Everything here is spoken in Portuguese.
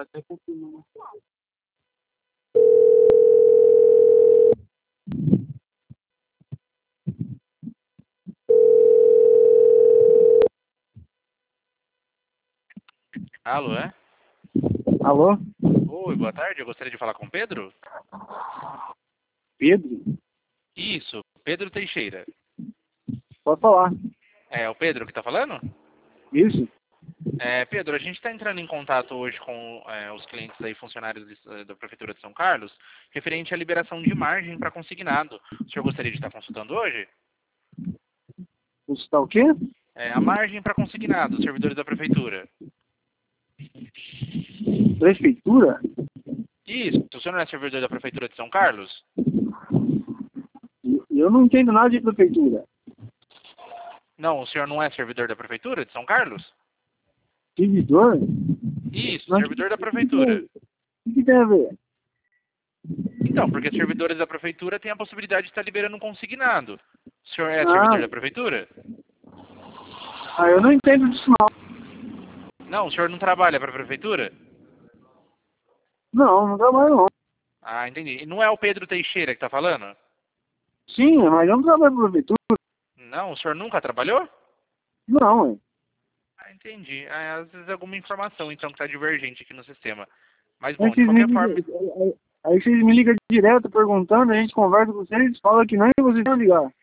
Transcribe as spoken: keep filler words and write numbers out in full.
Tá até confirmando. Alô, é? Alô? Oi, boa tarde. Eu gostaria de falar com o Pedro? Pedro? Isso, Pedro Teixeira. Pode falar. É o Pedro que está falando? Isso? É, Pedro, a gente está entrando em contato hoje com é, os clientes aí, funcionários de- da Prefeitura de São Carlos, referente à liberação de margem para consignado. O senhor gostaria de estar consultando hoje? Você tá o quê? É, a margem para consignado, os servidores da Prefeitura. Prefeitura? Isso, o senhor não é servidor da Prefeitura de São Carlos? Eu eu não entendo nada de prefeitura. Não, o senhor não é servidor da Prefeitura de São Carlos? Servidor? Isso, Mas servidor da o que, que, tem- Prefeitura. o que que tem a ver? Então, porque os servidores da Prefeitura têm a possibilidade de estar liberando um consignado. O senhor é Ah, servidor da Prefeitura? ah, eu não entendo disso não. Não, o senhor não trabalha para a Prefeitura? Não, não trabalho não. Ah, entendi. E não é o Pedro Teixeira que está falando? Sim, mas eu não trabalho pra prefeitura. Não, o senhor nunca trabalhou? Não, ué. Ah, entendi. Ah, às vezes alguma informação, então, que está divergente aqui no sistema. Mas, Aí bom, de vocês me qualquer forma... ligam, aí, aí vocês me ligam direto perguntando, a gente conversa com vocês, fala que não e vocês vão ligar.